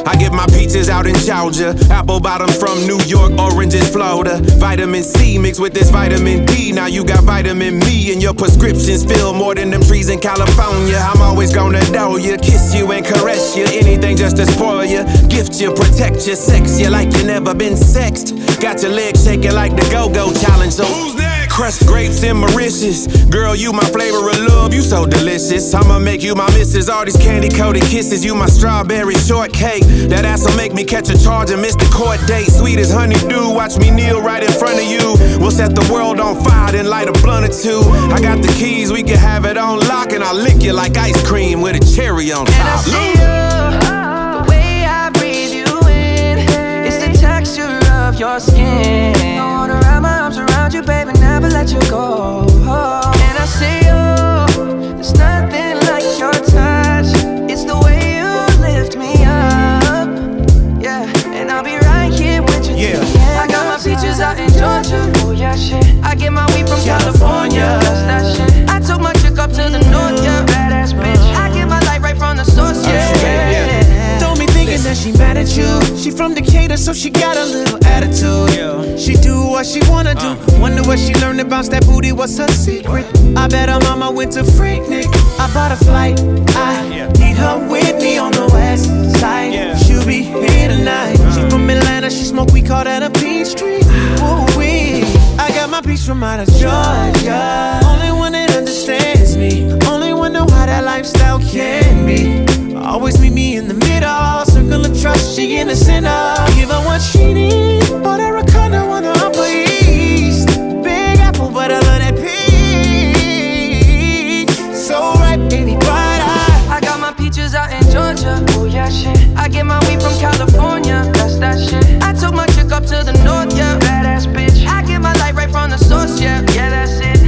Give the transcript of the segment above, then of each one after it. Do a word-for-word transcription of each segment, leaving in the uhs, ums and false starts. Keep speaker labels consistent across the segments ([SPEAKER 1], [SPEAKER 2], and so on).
[SPEAKER 1] I get my peaches out in Georgia, apple bottom from New York, oranges Florida. Vitamin C mixed with this vitamin D. Now you got vitamin me and your prescriptions fill more than them trees in California. I'm always gonna know you, kiss you and caress you. Anything just to spoil you, gift you, protect you, sex you like you never been sexed. Got your legs shaking like the Go-Go Challenge. So who's next? Crushed grapes and Mauritius. Girl, you my flavor of love, you so delicious. I'ma make you my missus. All these candy-coated kisses, you my strawberry shortcake. That ass'll make me catch a charge and miss the court date. Sweet as honeydew, watch me kneel right in front of you. We'll set the world on fire, then light a blunt or two. I got the keys, we can have it on lock, and I'll lick you like ice cream with a cherry on top.
[SPEAKER 2] And I see you, the way I breathe you in, it's the texture of your skin. I wanna wrap my arms around you, baby, never let you go. And I see you, there's nothing like your touch. It's the way you lift me up, yeah. And I'll be right here with you.
[SPEAKER 1] Yeah.
[SPEAKER 2] I got my peaches out in Georgia. Oh yeah, shit. I get my weed from California. That's that shit. I took my chick up to the north, yeah. Badass bitch. I get my light right from the source, yeah. yeah.
[SPEAKER 3] Don't be thinking that she mad at you. She from Decatur, so she got a little attitude. Yeah. She do what she wanna do. Uh. Wonder what she learned to bounce that booty. What's her secret? I bet her mama went to Freaknik. I bought a flight. I yeah. need her with me on the west side. Yeah. She'll be here tonight. Uh. She from Atlanta. She smoke. We call that a peach tree. Ooh wee. I got my peach from out of Georgia. Only one that understands me. Only one know how that lifestyle can be. Always meet me in the middle. Circle of trust, she in the center. Give her what she needs. Bought her a condo on the Upper East. Big apple, but I love that peach. So ripe, baby, bright eye.
[SPEAKER 2] I got my peaches out in Georgia. Oh yeah, shit. I get my weed from California. That's that shit. I took my chick up to the north, yeah. Badass bitch. I get my light right from the source, yeah. Yeah, that's it.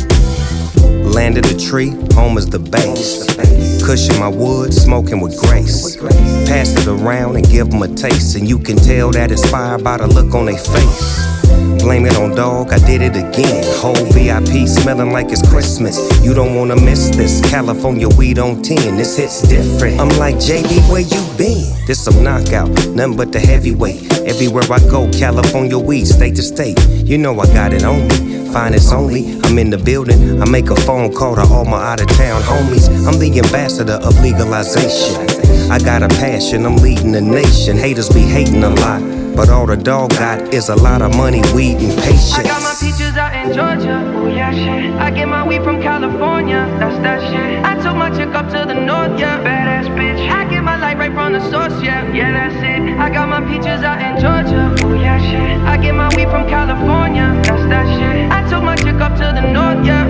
[SPEAKER 4] Land of the tree, home is the base. Cushion my wood, smoking with grace. Pass it around and give them a taste, and you can tell that it's fired by the look on their face. Blame it on dog, I did it again. Whole V I P smelling like it's Christmas. You don't wanna miss this. California weed on ten, this hit's different. I'm like, J B, where you been? This some knockout, nothing but the heavyweight. Everywhere I go, California weed, state to state. You know I got it on me. Finest only, I'm in the building. I make a phone call to all my out-of-town homies. I'm the ambassador of legalization. I got a passion, I'm leading the nation. Haters be hating a lot, but all the dog got is a lot of money, weed, and patience.
[SPEAKER 2] I got my peaches out in Georgia. Oh yeah, shit. I get my weed from California. That's that shit. I took my chick up to the north, yeah. Badass bitch. I get my light right from the source, yeah. Yeah, that's it. I got my peaches out in Georgia. Oh yeah, shit. I get my weed from California. That's that shit. I took my chick up to the north, yeah.